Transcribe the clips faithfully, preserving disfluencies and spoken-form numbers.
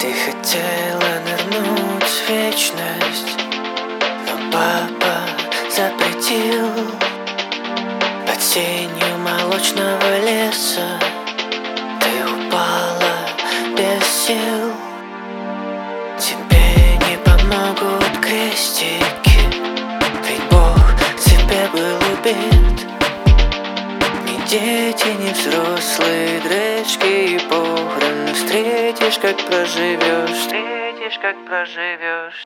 Ты хотела нырнуть в вечность, но папа запретил. Под сенью молочного леса ты упала без сил. Тебе не помогут крестики, ведь Бог тебе был убит. Ни дети, ни взрослые дречки и похороны. Встретишь, как проживешь, встретишь, как проживешь.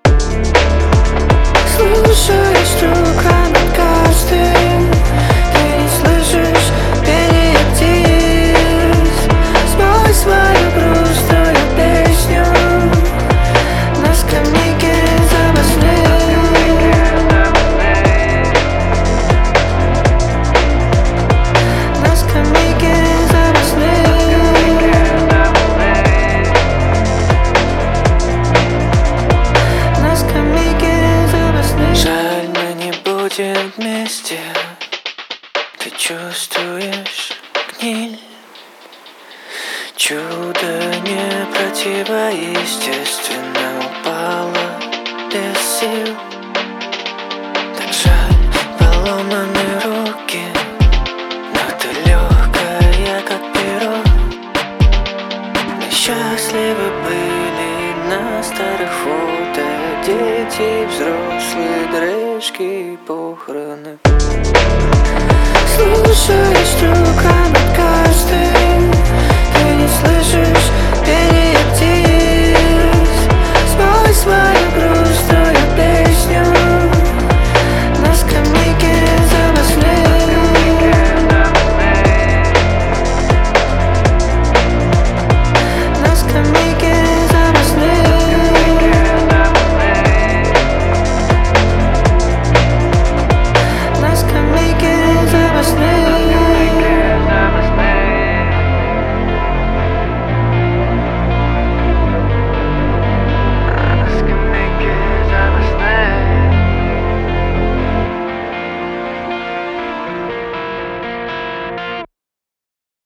Слушаешь вдруг над каждым, ты не слышишь пение птиц. Спой свою грустную песню на скамейке запасных. На скамейке запасных. На скамейке запасных. Жаль, мы не будем вместе. Ты чувствуешь гниль. Чудо не противоестественно упало без сил. Так жаль, поломаны руки, но ты легкая, как перо. Мы счастливы были на старых фото. Дети, взрослые, дрежки и похороны. Слушаешь вдруг над каждым, ты не слышишь